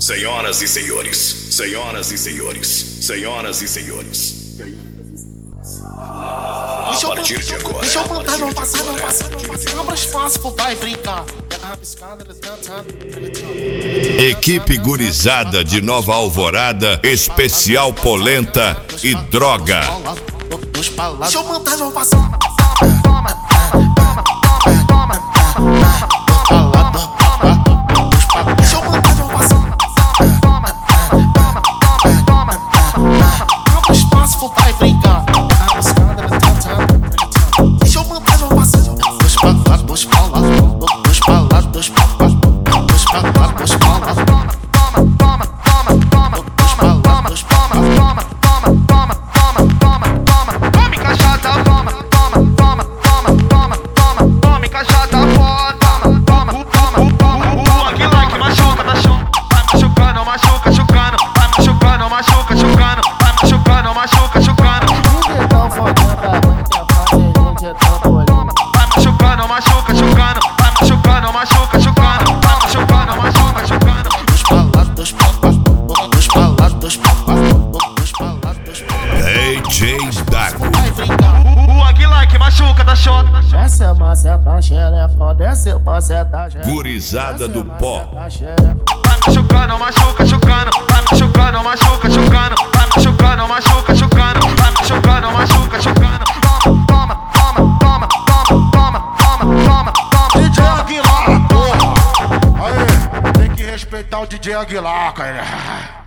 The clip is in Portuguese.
Senhoras e senhores, senhoras e senhores, senhoras e senhores. A partir de agora. Deixa eu mandar, não passar. Abra espaço pro pai brincar. Equipe gurizada de Nova Alvorada, especial polenta e droga. Deixa eu mandar, não passar. Abra espaço pro pai brincar. Deixa eu mandar, não passar. Dois pra lá, dois pra lá. Tome cachaça, tome cachaça foda. O Ag Like machuca, tá show. Vai machucando, machuca, chucando. Vai machucando, machuca, chucando. Vai machucando, machuca, chucando. Vai machucando, machuca, chucando. Vai machucando, machuca, chucando. Vai machucando, machuca, chucando. Dois pra lá, dois pra lá. DJ Dago. O Ag Like machuca, tá show. Desce a maceta, xerefa, desce a maceta, xerefa. Gurizada do pó. Vai machucando, machuca, chucando. Vai machucando, machuca, chucando. Vai machucando, machuca, chucando. Vai machucando, machuca, chucando. Toma. DJ Aguilar, porra. Aí, tem que respeitar o DJ Aguilar, cara.